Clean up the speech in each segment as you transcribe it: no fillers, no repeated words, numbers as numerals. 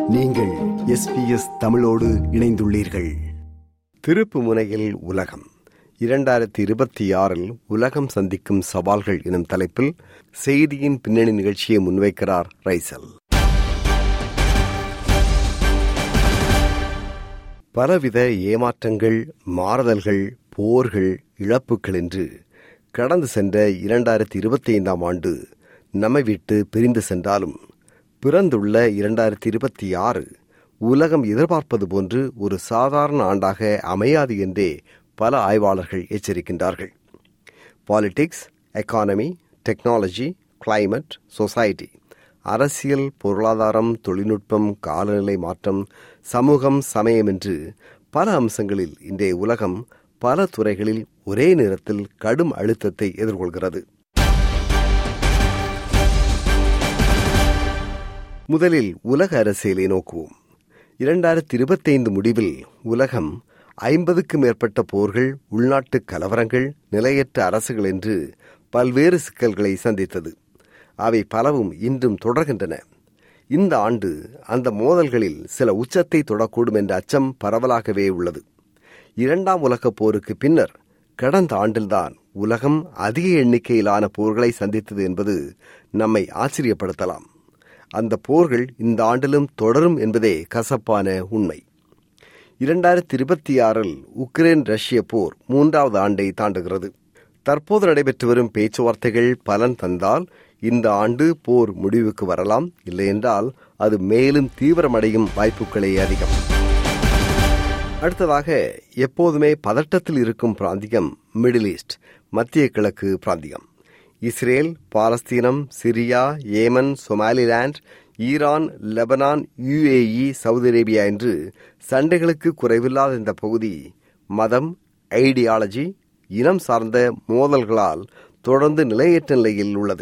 நீங்கள் SBS தமிழோடு இணைந்துள்ளீர்கள். திருப்பு முனையில் உலகம் 2026 உலகம் சந்திக்கும் சவால்கள் எனும் தலைப்பில் செய்தியின் பின்னணி நிகழ்ச்சியை முன்வைக்கிறார் ரைசல். பலவித ஏமாற்றங்கள், மாறுதல்கள், போர்கள், இழப்புகள் என்று கடந்து சென்ற 2025 ஆண்டு நம்மை விட்டு பிரிந்து சென்றாலும் பிறந்துள்ள 2026 உலகம் எதிர்பார்ப்பது போன்று ஒரு சாதாரண ஆண்டாக அமையாது என்றே பல ஆய்வாளர்கள் எச்சரிக்கின்றார்கள். Politics, economy, technology, climate, society, அரசியல், பொருளாதாரம், தொழில்நுட்பம், காலநிலை மாற்றம், சமூகம், சமயம் என்று பல அம்சங்களில் இன்றைய உலகம் பல துறைகளில் ஒரே நேரத்தில் கடும் அழுத்தத்தை எதிர்கொள்கிறது. முதலில் உலக அரசியலை நோக்குவோம். 2025 முடிவில் உலகம் 50க்கும் மேற்பட்ட போர்கள், உள்நாட்டு கலவரங்கள், நிலையற்ற அரசுகள் என்று பல்வேறு சிக்கல்களை சந்தித்தது. அவை பலவும் இன்றும் தொடர்கின்றன. இந்த ஆண்டு அந்த மோதல்களில் சில உச்சத்தை தொடக்கூடும் என்ற அச்சம் பரவலாகவே உள்ளது. 2ஆம் உலகப் போருக்கு பின்னர் கடந்த ஆண்டில்தான் உலகம் அதிக எண்ணிக்கையிலான போர்களை சந்தித்தது என்பது நம்மை ஆச்சரியப்படுத்தலாம். அந்த போர்கள் இந்த ஆண்டிலும் தொடரும் என்பதே கசப்பான உண்மை. 2026 உக்ரைன் ரஷ்ய போர் 3வது ஆண்டை தாண்டுகிறது. தற்போது நடைபெற்று வரும் பேச்சுவார்த்தைகள் பலன் தந்தால் இந்த ஆண்டு போர் முடிவுக்கு வரலாம். இல்லையென்றால் அது மேலும் தீவிரமடையும் வாய்ப்புகளே அதிகம். அடுத்ததாக, எப்போதுமே பதட்டத்தில் இருக்கும் பிராந்தியம் மிடில் ஈஸ்ட், மத்திய கிழக்கு பிராந்தியம். இஸ்ரேல், பாலஸ்தீனம், Syria, Yemen, Somaliland, Iran, Lebanon, UAE, Saudi Arabia என்று சண்டைகளுக்கு குறைவில்லாத இந்த பகுதி மதம், ஐடியாலஜி, இனம் சார்ந்த மோதல்களால் தொடர்ந்து நிலையற்ற நிலையில் உள்ளது.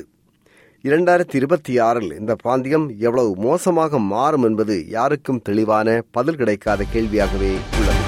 2026 இந்த பிராந்தியம் எவ்வளவு மோசமாக மாறும் என்பது யாருக்கும் தெளிவான பதில் கிடைக்காத கேள்வியாகவே உள்ளது.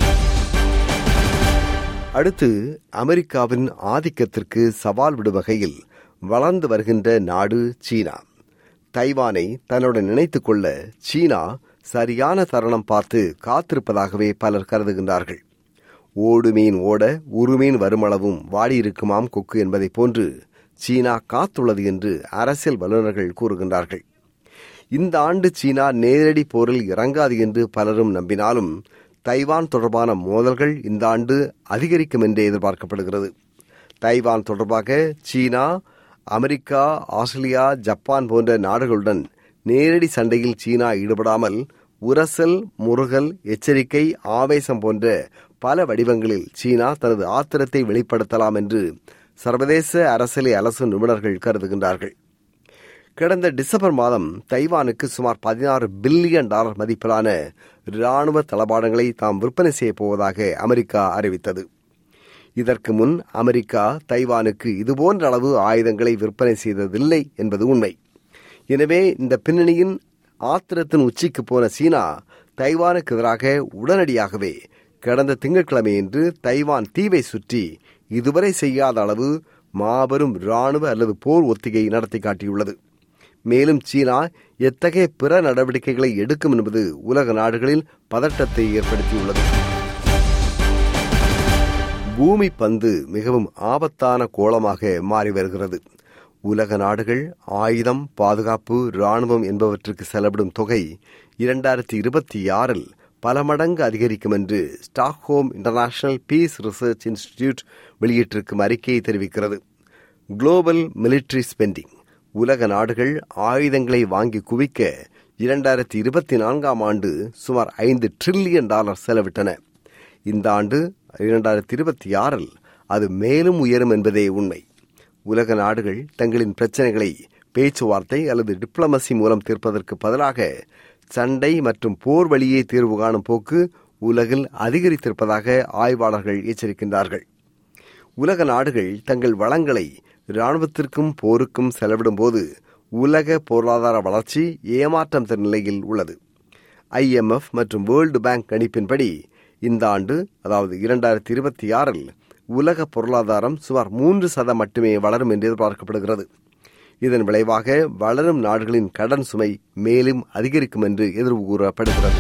அடுத்து, அமெரிக்காவின் ஆதிக்கத்திற்கு சவால் விடும் வகையில் வளர்ந்து வருகின்ற நாடு சீனா. தைவானை தன்னுடன் இணைத்துக் கொள்ள சீனா சரியான தருணம் பார்த்து காத்திருப்பதாகவே பலர் கருதுகின்றார்கள். ஓடு மீன் ஓட ஒரு மீன் வருமளவும் வாடியிருக்குமாம் கொக்கு என்பதை போன்று சீனா காத்துள்ளது என்று அரசியல் வல்லுநர்கள் கூறுகின்றார்கள். இந்த ஆண்டு சீனா நேரடி போரில் இறங்காது என்று பலரும் நம்பினாலும் தைவான் தொடர்பான மோதல்கள் இந்த ஆண்டு அதிகரிக்கும் என்றே எதிர்பார்க்கப்படுகிறது. தைவான் தொடர்பாக சீனா, அமெரிக்கா, ஆஸ்திரேலியா, ஜப்பான் போன்ற நாடுகளுடன் நேரடி சண்டையில் சீனா ஈடுபடாமல் உரசல், முறுகல், எச்சரிக்கை, ஆவேசம் போன்ற பல வடிவங்களில் சீனா தனது ஆத்திரத்தை வெளிப்படுத்தலாம் என்று சர்வதேச அரசியலை அலசும் நிபுணர்கள் கருதுகின்றார்கள். கடந்த டிசம்பர் மாதம் தைவானுக்கு சுமார் $16 பில்லியன் மதிப்பிலான இராணுவ தளபாடங்களை தாம் விற்பனை செய்யப் போவதாக அமெரிக்கா அறிவித்தது. இதற்கு முன் அமெரிக்கா தைவானுக்கு இதுபோன்ற அளவு ஆயுதங்களை விற்பனை செய்ததில்லை என்பது உண்மை. எனவே இந்த பின்னணியின் ஆத்திரத்தின் உச்சிக்கு போன சீனா தைவானுக்கு எதிராக உடனடியாகவே கடந்த திங்கட்கிழமையன்று தைவான் தீவை சுற்றி இதுவரை செய்யாத அளவு மாபெரும் இராணுவ அல்லது போர் ஒத்திகை நடத்தி காட்டியுள்ளது. மேலும் சீனா எத்தகைய பிற நடவடிக்கைகளை எடுக்கும் என்பது உலக நாடுகளில் பதட்டத்தை ஏற்படுத்தியுள்ளது. பூமி பந்து மிகவும் ஆபத்தான கோளமாக மாறி வருகிறது. உலக நாடுகள் ஆயுதம், பாதுகாப்பு, இராணுவம் என்பவற்றுக்கு செலவிடும் தொகை 2026 பல மடங்கு அதிகரிக்கும் என்று Stockholm International Peace Research Institute வெளியிட்டிருக்கும் அறிக்கையை தெரிவிக்கிறது. குளோபல் மிலிட்டரி ஸ்பெண்டிங், உலக நாடுகள் ஆயுதங்களை வாங்கி குவிக்க 2024 ஆண்டு சுமார் $5 டிரில்லியன் செலவிட்டன. இந்த ஆண்டு 2026 அது மேலும் உயரும் என்பதே உண்மை. உலக நாடுகள் தங்களின் பிரச்சனைகளை பேச்சுவார்த்தை அல்லது டிப்ளமசி மூலம் தீர்ப்பதற்கு பதிலாக சண்டை மற்றும் போர் வழியே தீர்வு காணும் போக்கு உலகில் அதிகரித்திருப்பதாக ஆய்வாளர்கள் எச்சரிக்கின்றார்கள். உலக நாடுகள் தங்கள் வளங்களை இராணுவத்திற்கும் போருக்கும் செலவிடும் போது உலக பொருளாதார வளர்ச்சி ஏமாற்றம் தரும் நிலையில் உள்ளது. IMF மற்றும் வேர்ல்டு பேங்க் கணிப்பின்படி இந்த ஆண்டு, அதாவது 2026 உலக பொருளாதாரம் சுமார் 3% மட்டுமே வளரும் என்று எதிர்பார்க்கப்படுகிறது. இதன் விளைவாக வளரும் நாடுகளின் கடன் சுமை மேலும் அதிகரிக்கும் என்று எதிர்வு கூறப்படுகிறது.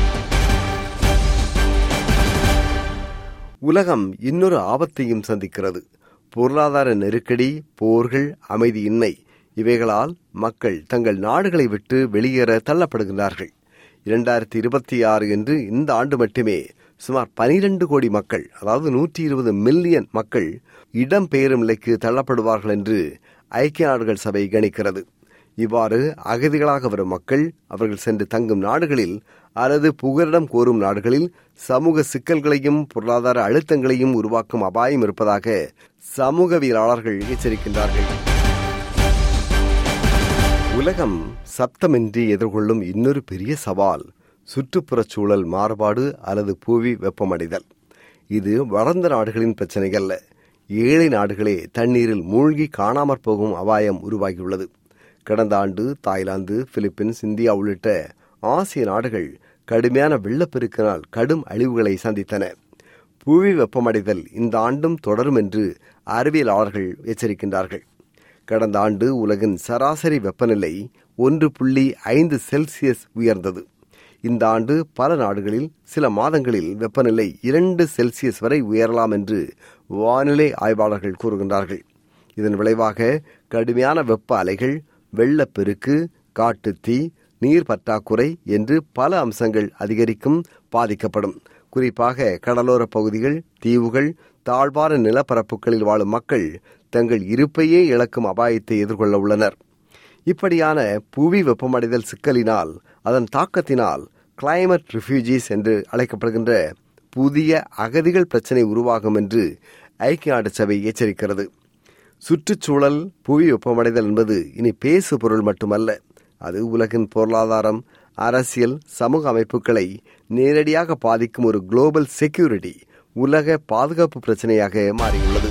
உலகம் இன்னொரு ஆபத்தையும் சந்திக்கிறது. பொருளாதார நெருக்கடி, போர்கள், அமைதியின்மை இவைகளால் மக்கள் தங்கள் நாடுகளை விட்டு வெளியேற தள்ளப்படுகிறார்கள். 2026 என்று இந்த ஆண்டு மட்டுமே சுமார் 12 கோடி மக்கள், அதாவது 120 மில்லியன் மக்கள் இடம்பெயரும் நிலைக்கு தள்ளப்படுவார்கள் என்று ஐக்கிய நாடுகள் சபை கணிக்கிறது. இவ்வாறு அகதிகளாக வரும் மக்கள் அவர்கள் சென்று தங்கும் நாடுகளில் அல்லது புகலிடம் கோரும் நாடுகளில் சமூக சிக்கல்களையும் பொருளாதார அழுத்தங்களையும் உருவாக்கும் அபாயம் இருப்பதாக சமூகவியலாளர்கள் எச்சரிக்கின்றார்கள். உலகம் சப்தமின்றி எதிர்கொள்ளும் இன்னொரு பெரிய சவால் சுற்றுப்புறச் சூழல் மாறுபாடு அல்லது புவி வெப்பமடைதல். இது வளர்ந்த நாடுகளின் பிரச்சனை அல்ல. ஏழை நாடுகளே தண்ணீரில் மூழ்கி காணாமற் போகும் அபாயம் உருவாகியுள்ளது. கடந்த ஆண்டு தாய்லாந்து, பிலிப்பீன்ஸ், இந்தியா உள்ளிட்ட ஆசிய நாடுகள் கடுமையான வெள்ளப்பெருக்கினால் கடும் அழிவுகளை சந்தித்தன. புவி வெப்பமடைதல் இந்த ஆண்டும் தொடரும் என்று அறிவியலாளர்கள் எச்சரிக்கின்றார்கள். கடந்த ஆண்டு உலகின் சராசரி வெப்பநிலை 1.5 செல்சியஸ் உயர்ந்தது. இந்த ஆண்டு பல நாடுகளில் சில மாதங்களில் வெப்பநிலை 2 செல்சியஸ் வரை உயரலாம் என்று வானிலை ஆய்வாளர்கள் கூறுகின்றார்கள். இதன் விளைவாக கடுமையான வெப்ப அலைகள், வெள்ளப்பெருக்கு, காட்டுத்தீ, நீர் பற்றாக்குறை என்று பல அம்சங்கள் அதிகரிக்கும், பாதிக்கப்படும். குறிப்பாக கடலோர பகுதிகள், தீவுகள், தாழ்வான நிலப்பரப்புகளில் வாழும் மக்கள் தங்கள் இருப்பையே இழக்கும் அபாயத்தை எதிர்கொள்ள உள்ளனர். இப்படியான புவி வெப்பமடைதல் சிக்கலினால், அதன் தாக்கத்தினால் கிளைமேட் ரிஃப்யூஜிஸ் என்று அழைக்கப்படுகின்ற புதிய அகதிகள் பிரச்சினை உருவாகும் என்று ஐக்கிய நாடு சபை எச்சரிக்கிறது. சுற்றுச்சூழல் புவி வெப்பமடைதல் என்பது இனி பேசு பொருள் மட்டுமல்ல. அது உலகின் பொருளாதாரம், அரசியல், சமூக அமைப்புகளை நேரடியாக பாதிக்கும் ஒரு குளோபல் செக்யூரிட்டி, உலக பாதுகாப்பு பிரச்சனையாக மாறியுள்ளது.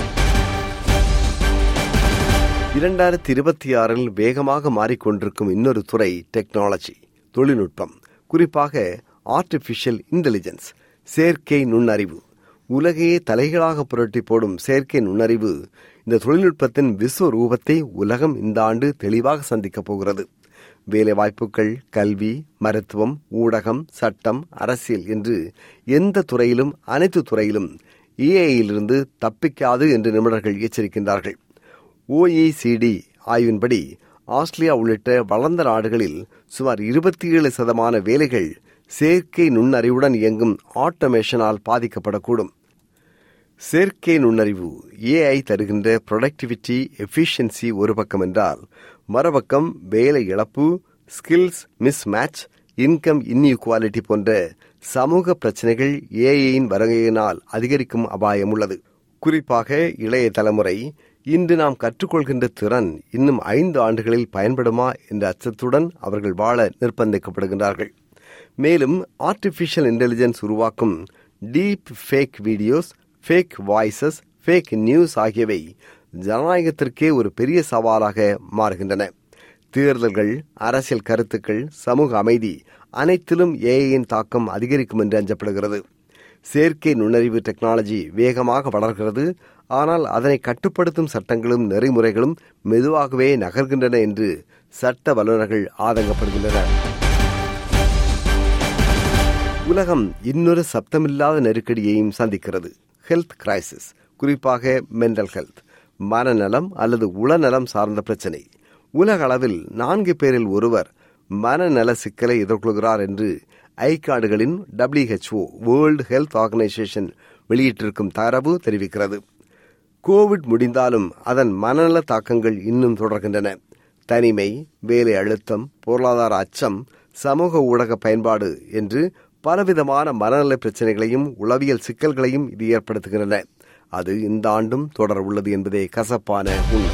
2026 வேகமாக மாறிக்கொண்டிருக்கும் இன்னொரு துறை டெக்னாலஜி, தொழில்நுட்பம், குறிப்பாக ஆர்டிபிஷியல் இன்டெலிஜென்ஸ், செயற்கை நுண்ணறிவு. உலகையே தலைகளாக புரட்டி போடும் செயற்கை நுண்ணறிவு, இந்த தொழில்நுட்பத்தின் விஸ்வரூபத்தை உலகம் இந்த ஆண்டு தெளிவாக சந்திக்கப் போகிறது. வேலைவாய்ப்புகள், கல்வி, மருத்துவம், ஊடகம், சட்டம், அரசியல் என்று எந்த துறையிலும், அனைத்து துறையிலும் ஏஐயிலிருந்து தப்பிக்காது என்று நிபுணர்கள் எச்சரிக்கின்றார்கள். OECD ஆய்வின்படி ஆஸ்திரேலியா உள்ளிட்ட வளர்ந்த நாடுகளில் சுமார் 27% வேலைகள் செயற்கை நுண்ணறிவுடன் இயங்கும் ஆட்டோமேஷனால் பாதிக்கப்படக்கூடும். செயற்கை நுண்ணறிவு ஏஐ தருகின்ற ப்ரொடக்டிவிட்டி, எஃபிஷியன்சி ஒரு பக்கம் என்றால், மறுபக்கம் வேலை இழப்பு, ஸ்கில்ஸ் மிஸ்மேட்ச், இன்கம் இன்இக்வாலிட்டி போன்ற சமூக பிரச்சனைகள் ஏஐயின் வருகையினால் அதிகரிக்கும் அபாயம் உள்ளது. குறிப்பாக இளைய தலைமுறை இன்று நாம் கற்றுக்கொள்கின்ற திறன் இன்னும் 5 ஆண்டுகளில் பயன்படுமா என்ற அச்சத்துடன் அவர்கள் வாழ நிர்பந்திக்கப்படுகின்றார்கள். மேலும் ஆர்டிபிஷியல் இன்டெலிஜென்ஸ் உருவாக்கும் deep fake videos, fake voices, fake news ஆகியவை ஜனநாயகத்திற்கே ஒரு பெரிய சவாலாக மாறுகின்றன. தேர்தல்கள், அரசியல் கருத்துக்கள், சமூக அமைதி அனைத்திலும் ஏஐயின் தாக்கம் அதிகரிக்கும் என்று அஞ்சப்படுகிறது. செயற்கை நுண்ணறிவு டெக்னாலஜி வேகமாக வளர்கிறது. ஆனால் அதனை கட்டுப்படுத்தும் சட்டங்களும் நெறிமுறைகளும் மெதுவாகவே நகர்கின்றன என்று சட்ட வல்லுநர்கள் ஆதங்கப்படுகின்றனர். உலகம் இன்னொரு சப்தமில்லாத நெருக்கடியையும் சந்திக்கிறது, ஹெல்த் கிரைசிஸ். குறிப்பாக மென்டல் ஹெல்த், மனநலம் அல்லது உளநலம் சார்ந்த பிரச்சினை. உலக அளவில் 4 பேரில் ஒருவர் மனநல சிக்கலை எதிர்கொள்கிறார் என்று ஐக்கிய நாடுகளின் WHO, வேர்ல்டு ஹெல்த் ஆர்கனைசேஷன் வெளியிட்டிருக்கும் தரவு தெரிவிக்கிறது. கோவிட் முடிந்தாலும் அதன் மனநல தாக்கங்கள் இன்னும் தொடர்கின்றன. தனிமை, வேலை அழுத்தம், பொருளாதார அச்சம், சமூக ஊடக பயன்பாடு என்று பலவிதமான மனநல பிரச்சனைகளையும் உளவியல் சிக்கல்களையும் இது ஏற்படுத்துகின்றன. அது இந்த ஆண்டும் தொடர உள்ளது என்பதே கசப்பான உண்மை.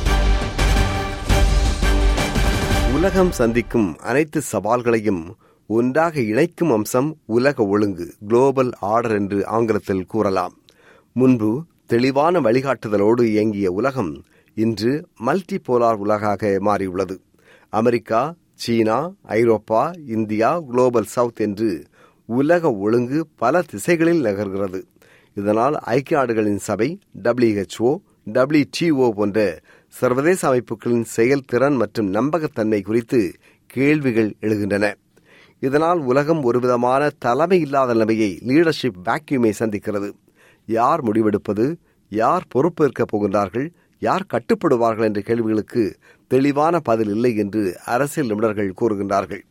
உலகம் சந்திக்கும் அனைத்து சவால்களையும் ஒன்றாக இணைக்கும் அம்சம் உலக ஒழுங்கு, குளோபல் ஆர்டர் என்று ஆங்கிலத்தில் கூறலாம். முன்பு தெளிவான வழிகாட்டுதலோடு இயங்கிய உலகம் இன்று மல்டிபோலார் உலகாக மாறியுள்ளது. America, China, Europe, India, global south என்று உலக ஒழுங்கு பல திசைகளில் நகர்கிறது. இதனால் ஐக்கிய நாடுகளின் சபை, WHO, WTO போன்ற சர்வதேச அமைப்புகளின் செயல்திறன் மற்றும் நம்பகத்தன்மை குறித்து கேள்விகள் எழுகின்றன. இதனால் உலகம் ஒருவிதமான தலைமை இல்லாத நிலைமையை, லீடர்ஷிப் வேக்யூமை சந்திக்கிறது. யார் முடிவெடுப்பது, யார் பொறுப்பேற்கப் போகின்றார்கள், யார் கட்டுப்படுவார்கள் என்ற கேள்விகளுக்கு தெளிவான பதில் இல்லை என்று அரசியல் நிபுணர்கள் கூறுகின்றார்கள்.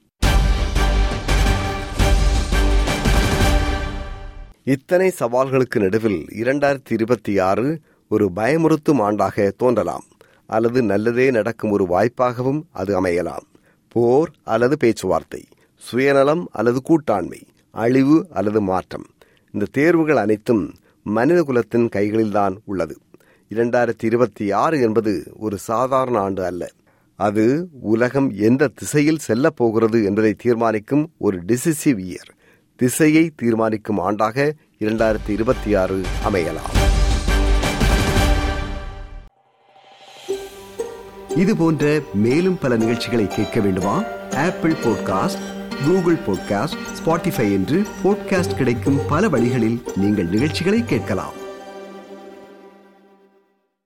இத்தனை சவால்களுக்கு நடுவில் 2026 ஒரு பயமுறுத்தும் ஆண்டாக தோன்றலாம், அல்லது நல்லதே நடக்கும் ஒரு வாய்ப்பாகவும் அது அமையலாம். போர் அல்லது பேச்சுவார்த்தை, சுயநலம் அல்லது கூட்டாண்மை, அழிவு அல்லது மாற்றம், இந்த தேர்வுகள் அனைத்தும் மனித குலத்தின் கைகளில்தான் உள்ளது. 2026 என்பது ஒரு சாதாரண ஆண்டு அல்ல. அது உலகம் எந்த திசையில் செல்லப் போகிறது என்பதை தீர்மானிக்கும் ஒரு டிசிசிவ் இயர், திசையை தீர்மானிக்கும் ஆண்டாக 2026 அமையலாம். இது போன்ற மேலும் பல நிகழ்ச்சிகளை கேட்க வேண்டுமா? Apple podcast, Google podcast, Spotify என்று பாட்காஸ்ட் கிடைக்கும் பல வழிகளில் நீங்கள் நிகழ்ச்சிகளை கேட்கலாம்.